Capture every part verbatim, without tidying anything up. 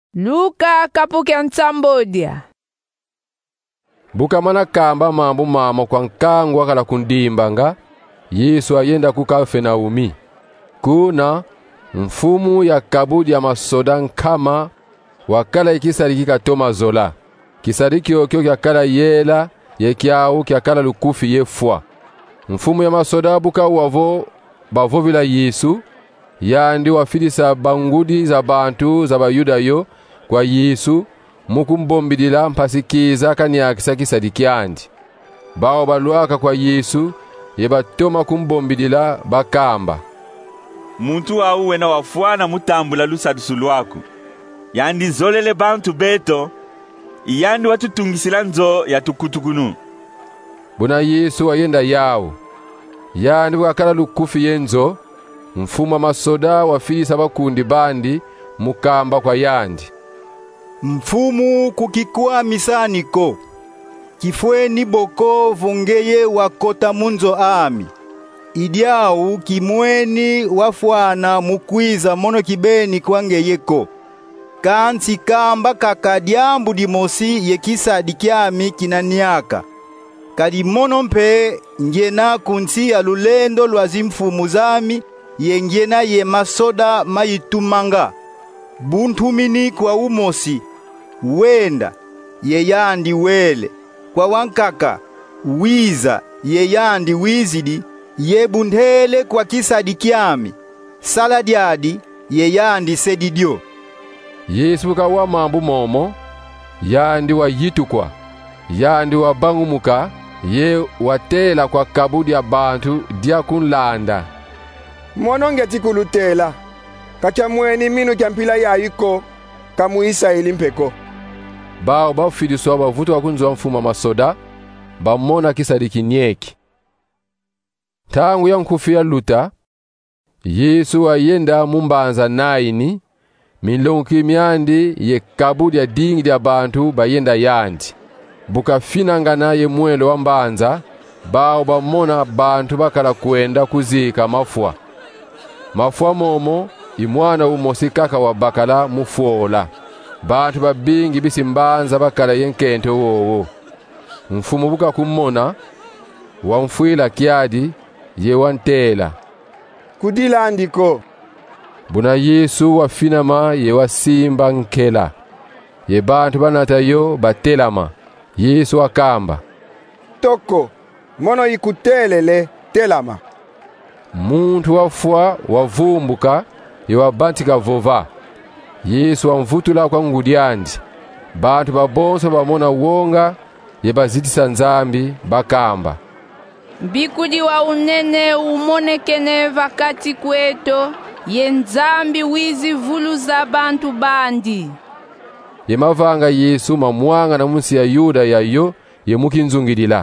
Luka kapuke ntsambodia. Buka mana kamba mambo mama kwa nkangwa kala kundimba nga Yesu ayenda ku Kapernaumi. Kuna mfumu ya kabudi ya masoda nkama wakala ikisariki katoma zola. Kisariki okyo kyakala yela yekyao kyakala lukufi yefwa. Mfumu ya masoda buka wavo bavovila Yesu yandi wafilisa bangudi za bantu za bayuda yo kwa Yesu mukumbombidila mpasikiza kanyakisa kisadiki andi. Bao balwaka kwa Yesu yebatoma kumbombidila bakamba. Muntu auwe na wafuana mutambula lusadusu lwaku. Yandi zolele bantu beto yandi watutungisila nzo ya tukutukunu. Buna Yesu ayenda yao. Yandi wakala lukufi yenzo mfuma masoda wafilisa bakundi bandi mukamba kwa yandi. Mfumu kukikua misaniko kifweni boko vongeye wakota munzo ami idiau kimweni wafuana mukwiza mono kibeni kwangeyeko kansi kamba kakadiambu dimosi yekisa dikiami kinaniaka kadi mono mpe njena kunsi ya lulendo lwazimfumu zami yengena ye masoda mayitumanga buntumini kwa umosi wenda yeyandi wele kwa wankaka wiza yeyandi wizidi yebundele kwa kisadi kiami saladiadi yeyandi sedidio. Yesu kawa mambu momo yandi wa yitukwa yandi wa bangumuka ye watela kwa kabudi ya bantu dia kunlanda. Mononge tikulutela kacha mweni minu kyampila ya iko kamu Israeli mpeko. Bao bafiliswa bavuto wakunzo mfuma masoda bamona kisadiki nyeki. Tangu ya nkufia luta Yesu ayenda mumbanza naini milongo kimyandi ye kabudi ya dingi ya bantu bayenda yandi. Buka finanga naye mwelo wa mbanza bao bamona bantu bakala kuenda kuzika mafua. Mafua momo imwana umosi kaka wa bakala mufuola. Bantu babingi bisimbanza bakala yenkente wowo. Mfumu buka kumona wamfuila kiadi ye wantela. Kudila andiko. Buna Yesu wafinama ye wasimba nkela. Ye bantu banatayo batelama. Yesu akamba. Toko, mono ikutelele telama. Muntu wafua wavumbuka ye wabantika vova. Yesu amvutula kwa ngudiandi. Bantu babonso bamona wonga ye bazitisa nzambi bakamba. Mbikudi wa unene umonekene vakati kweto ye nzambi wizi vulu za bantu bandi. Ye mavanga Yesu mamwanga na munsi ya Yuda ya yo ye mukinzungidila.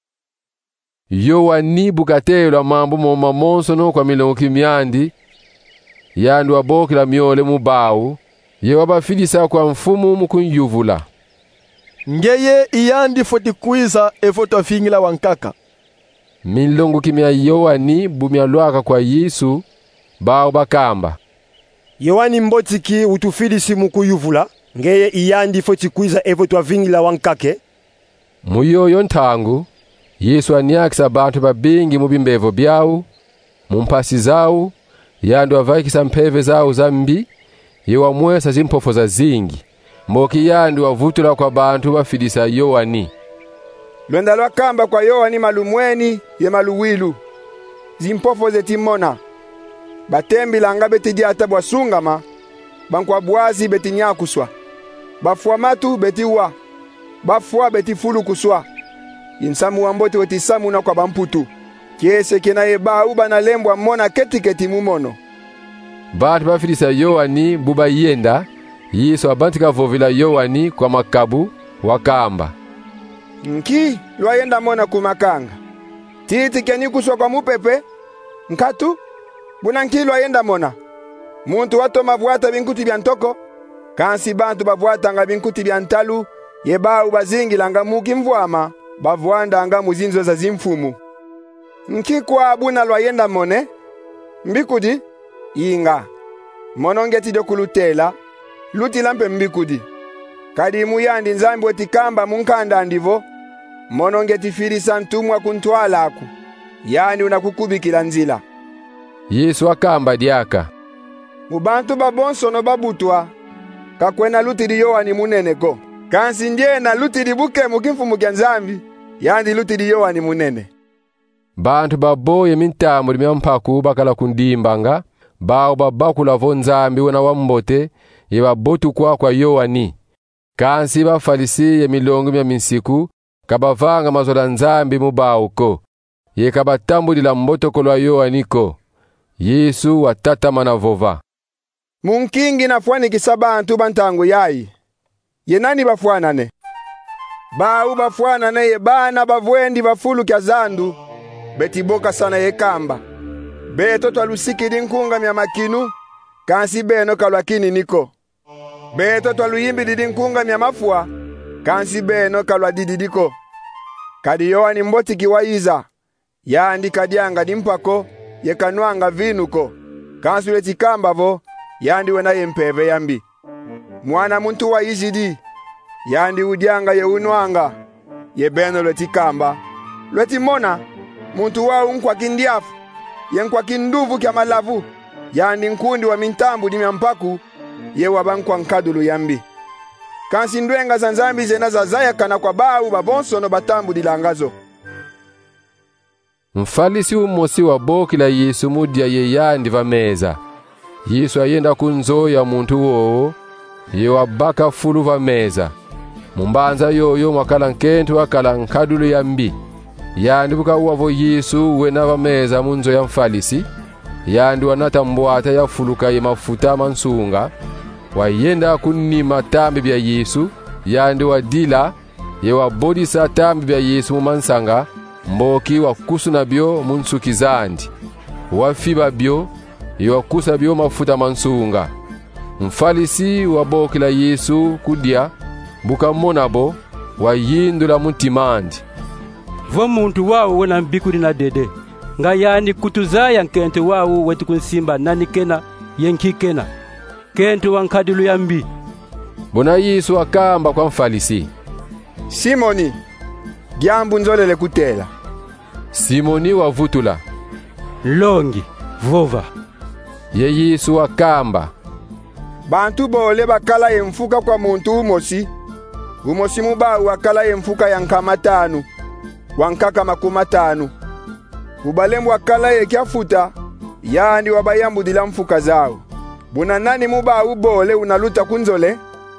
Yo wani bukatelo mambo moma monso no kwa milongo kimyandi yandu wabokila myole mubau ye wabafilisa kwa mfumu mukunyuvula. Ngeye iyandi foti kuiza efoto fingila wankaka. Milongo kimya yowani bumya lwaka kwa Yesu bao bakamba. Yowani mbotiki utufilisi mukuyuvula ngeye iyandi foti kuiza efoto fingila wankake. Muyoyo ntangu Yesu aniakisa bantu babingi mubimbevo byao mumpasi zao yandu avaikisa mpeve zao zambi yewa mwesa zimpofo za zingi mboki yandu wavutula kwa bantu bafilisa Yowani. Lwenda lwakamba kwa Yowani malumweni ye maluwilu zimpofo zetimona batembi langa betidi atabwa sungama bankwa bwazi betinyakuswa bafua matu betiwa bafua betifulu kuswa insamu wambote wetisamu na kwa bamputu kiese kena yeba uba na lembwa mona keti keti mumono. Bantu bafilisa Yowani buba yenda Yesu abantika vovila Yowani kwa makabu wakamba. Nki lwayenda mona kumakanga titi keni kuswa kwa mupepe nkatu buna nki lwayenda mona muntu watoma vuata binkuti bya ntoko kansi bantu bavuata nga binkuti bya ntalu yeba ubazingi langa muki mvuama bavuanda anga muzinzo za zimfumu. Nki kwa buna lwayenda mone mbikudi inga monongeti dokulutela luti lampe mbikudi. Kadi muyandi nzambi wetikamba munkanda ndivo, mononge tifirisa ntumwa kuntwala aku, yani unakukubikila nzila. Yesu akamba diaka. Mubantu babonsono babutwa, kakwena luti di Yohani munene ko. Kansi ndiye na luti di buke mukimfumu kya nzambi, yandi luti di Yohani munene. Bantu baboye mintamu di mpaku bakala kundimbanga, bao babakula vo nzambi wena wambote, ye babotu kwa kwa Yohani. Kansi ba falisi ye milongo mya minsiku, kabavanga mazola nzambi mubauko, ye kabatambulila mbotokolo wa Yohani ko. Yesu watata manavova. Munkingi na fwani kisabantu bantangu yayi. Ye nani bafwanane? Bau bafwanane ye bana bavwendi bafulu kya zandu, betiboka sana ye kamba. Beto twalusikidi nkunga mya makinu, kansi beno kalwakini niko. Beto twaluyimbi didi nkunga mya mafua, kansi beno kalwa dididiko. Kadi Yohani mboti kiwaiza, yandi kadianga dimpako, ye kanuanga vinuko, kansi uleti kamba vo, yandi wena ye mpeve yambi. Mwana muntu wa izidi, yandi udianga ye unuanga, ye beno leti kamba. Leti mona, muntu wa unkwa kindiafu, ye nkwa kinduvu kya malavu, yandi nkundi wa mintambu di myampaku, ye wabankwa nkadulu yambi. Kansi ndwenga zanzambi zena za zaya kana kwa bau babonsono batambu dilangazo. Mfalisi umosi wa boki la Yesu mudia ye yandi vameza. Yesu ayenda kunzo ya muntu wo, ye wabaka fulu vameza. Mumbanza yoyo mwakala nkentu wakala nkadulu yambi. Yandi buka uwavo Yesu wena vameza munzo ya mfalisi. Yandi wanata mbwata ya fuluka ye mafuta mansunga. Wayenda kunima tambi bya Yesu, yandi wadila, ye wabodisa tambi bya Yesu mumansanga, mboki wakusu na byo munsuki zandi. Wafiba byo, ye wakusa byo mafuta mansunga. Mfalisi waboki la Yesu kudia, buka monabo, wayindula mutimandi. Vo muntu wao wena mbikudi na dede, nga yani kutuzaya nkente wao wetu kunsimba nani kena, yenki kena. Kentu wankadilu yambi. Bona Yesu akamba kwa mfalisi. Simoni, gyambu nzolele kutela. Simoni wavutula. Longi, vova. Ye Yesu akamba. Bantu bole bakala yemfuka kwa muntu umosi. Umosi mubau wakala yemfuka yankamatanu. Wankaka makumatanu. Ubalembu wakala ye kiafuta. Yandi wabayambu dila mfuka zao. Buna nani muba ubole unaluta kunzole?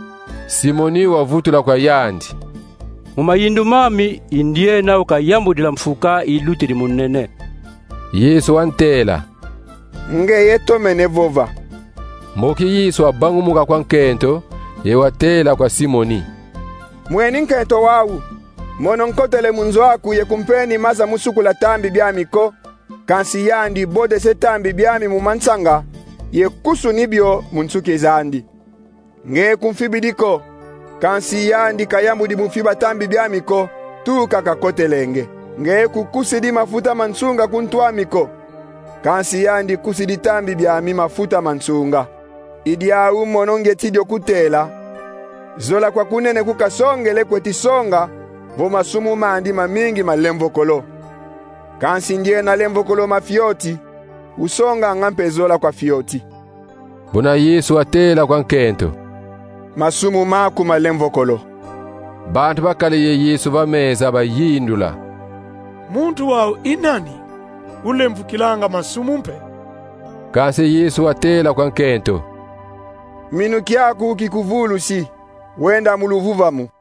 Simoni wavutula kwa yandi. Mumayindu mami indie na ukayambudila mfuka ilutiri munene. Yesu wantela. Nge yeto menevova. Moki Yesu abangu muka kwa nkento, ye watela kwa Simoni. Mweni nkento wawu, mono nkotele munzo aku ye kumpeni maza musukula tambi biamiko, kansi yandi bode se tambi biami mumansanga, ye kusu nibyo munsuke zandi. Nge kumfibidiko, kansi yandi kayambu di mufiba tambi biamiko, tu kakakotelenge. Nge kukusi di mafuta mansunga kuntuamiko, kansi yandi kusi di tambi biami mafuta mansunga. Idia umono nge tidio kutela, zola kwa kunene kukasongele kwetisonga, voma sumu mandi mamingi malemvokolo. Kansi ndiye na lemvokolo mafioti, usonga ngampe zola kwa fioti. Bona Yesu atela kwa nkento. Masumu maku malemvokolo. Bantu bakale ye Yesu vameza bayindula. Muntu wao inani, ulemvukilanga masumu mpe. Kansi Yesu atela kwa nkento. Minu kiaku kikuvulu si, wenda muluvuvamu.